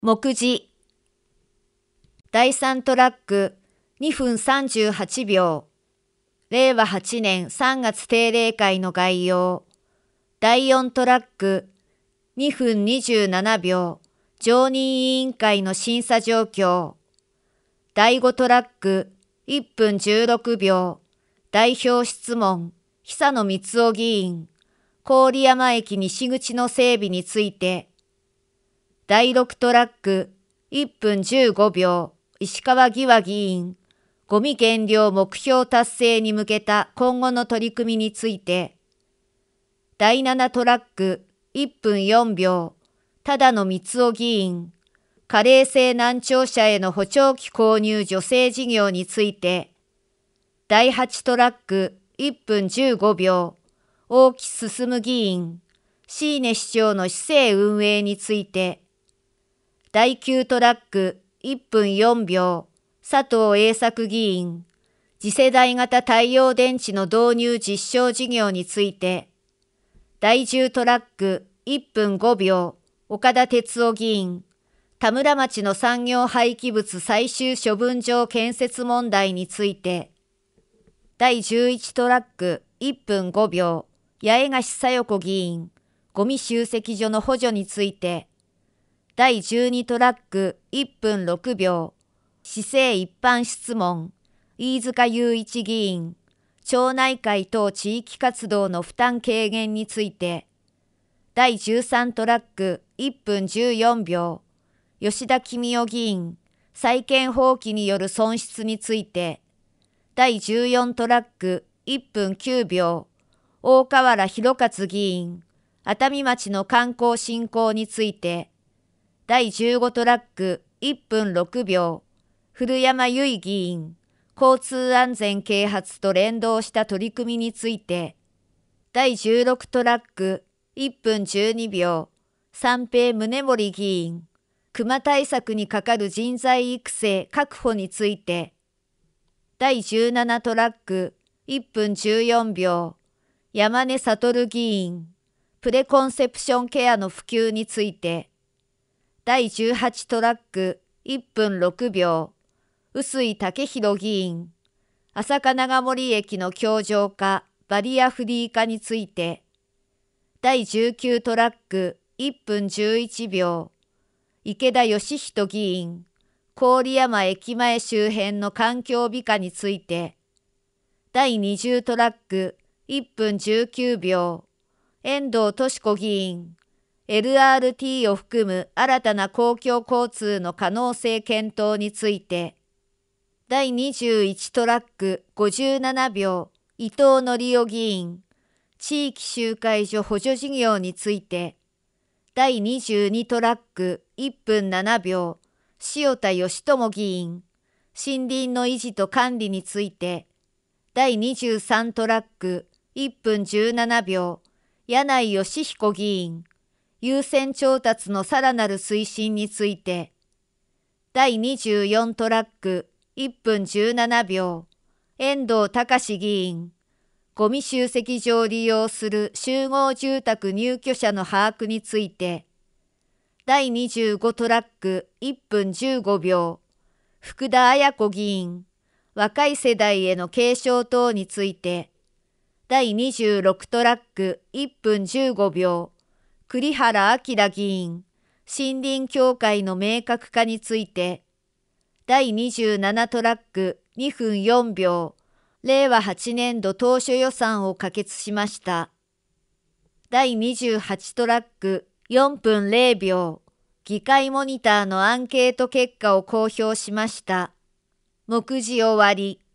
目次第3トラック2分38秒令和8年3月定例会の概要第4トラック2分27秒常任委員会の審査状況第5トラック1分16秒代表質問久野光雄議員郡山駅西口の整備について第6トラック1分15秒石川義和議員ゴミ減量目標達成に向けた今後の取り組みについて第7トラック1分4秒只野光雄議員加齢性難聴者への補聴器購入助成事業について第8トラック1分15秒大木進議員椎根市長の市政運営について第9トラック1分4秒佐藤栄作議員次世代型太陽電池の導入実証事業について第10トラック1分5秒岡田哲夫議員田村町の産業廃棄物最終処分場建設問題について第11トラック1分5秒八重樫小夜子議員ゴミ集積所の補助について第12トラック1分6秒市政一般質問飯塚雄一議員町内会等地域活動の負担軽減について第13トラック1分14秒吉田公夫議員債権放棄による損失について第14トラック1分9秒大河原弘勝議員熱海町の観光振興について第15トラック1分6秒古山由衣議員交通安全啓発と連動した取り組みについて第16トラック1分12秒三瓶宗盛議員熊対策にかかる人材育成確保について第17トラック1分14秒山根悟議員プレコンセプションケアの普及について第18トラック1分6秒臼井武弘議員朝霞長森駅の強靭化バリアフリー化について第19トラック1分11秒池田義人議員郡山駅前周辺の環境美化について第20トラック1分19秒遠藤敏子議員LRT を含む新たな公共交通の可能性検討について第21トラック57秒伊藤則夫議員地域集会所補助事業について第22トラック1分7秒塩田義智議員森林の維持と管理について第23トラック1分17秒柳井義彦議員優先調達のさらなる推進について第24トラック1分17秒遠藤隆議員ゴミ集積場を利用する集合住宅入居者の把握について第25トラック1分15秒福田彩子議員若い世代への継承等について第26トラック1分15秒栗原明議員森林協会の明確化について第27トラック2分4秒令和8年度当初予算を可決しました。第28トラック4分0秒議会モニターのアンケート結果を公表しました。目次終わり。